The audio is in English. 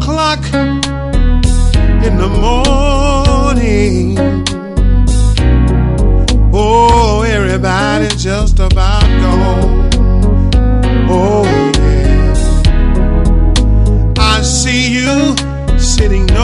o'clock in the morning. Oh, everybody just about gone. Oh, yeah. I see you sitting